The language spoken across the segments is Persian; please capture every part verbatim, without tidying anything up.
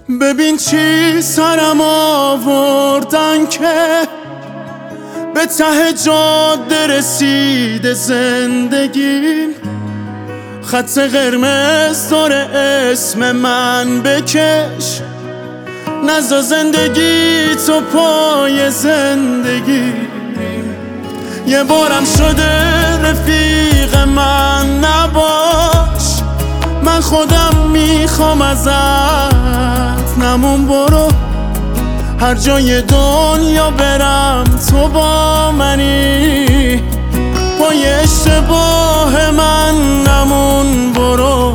ببین چی سرم آوردن که به ته جاده رسیده زندگیم. خط قرمز داره اسم من بکش، نزا زندگی تو پای زندگی. یه بارم شده رفیق من نباش، من خودم میخوام ازت نمون. برو هر جای دنیا برم تو با منی، پای اشتباه من نمون. برو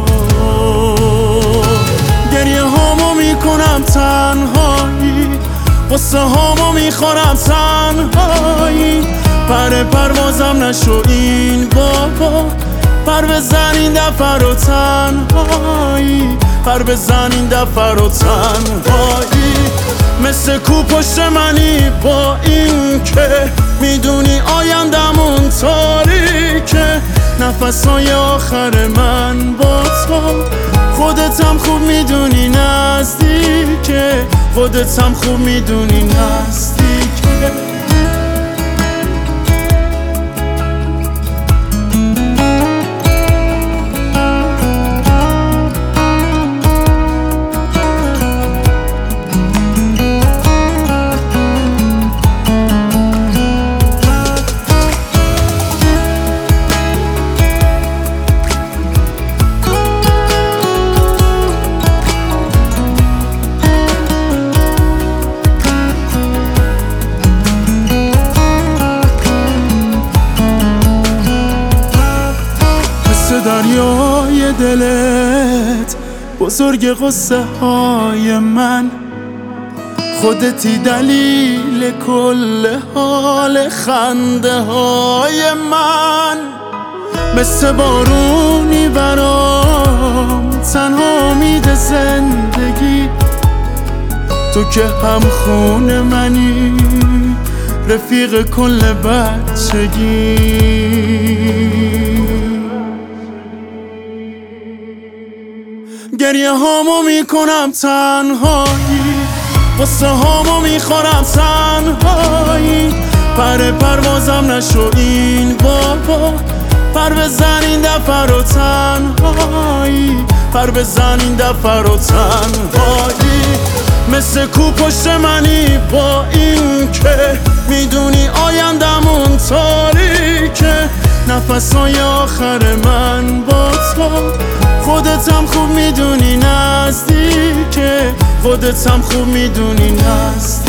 گریه هامو میکنم تنهایی، قصه هامو میخورم تنهایی. پر پروازم نشو این بابا، پر بزن این دفعه رو تنهایی، پر بزن این دفعه رو تنهایی. مثل کو پشت منی با این که میدونی آیندمون تاریکه. نفسای آخر من با تو، خودتم خوب میدونی نزدیکه، خودتم خوب میدونی نزدیکه. دریای دلت بزرگ قصه های من، خودتی دلیل کل حال خنده های من. مثل بارونی برام تنها امید زندگی، تو که هم خون منی رفیق کل بچگی. گریه هامو میکنم تنهایی، قصه هامو میخورم تنهایی. پر پروازم نشو این بابا، پر بزن این دفعه رو تنهایی، پر بزن این دفعه رو تنهایی. مثل کو پشت منی با این که میدونی آیندمون تاریکه. نفسای آخر من با تو، خودتم خوب میدونی نزدیکه، خودتم خوب میدونی نزدیکه.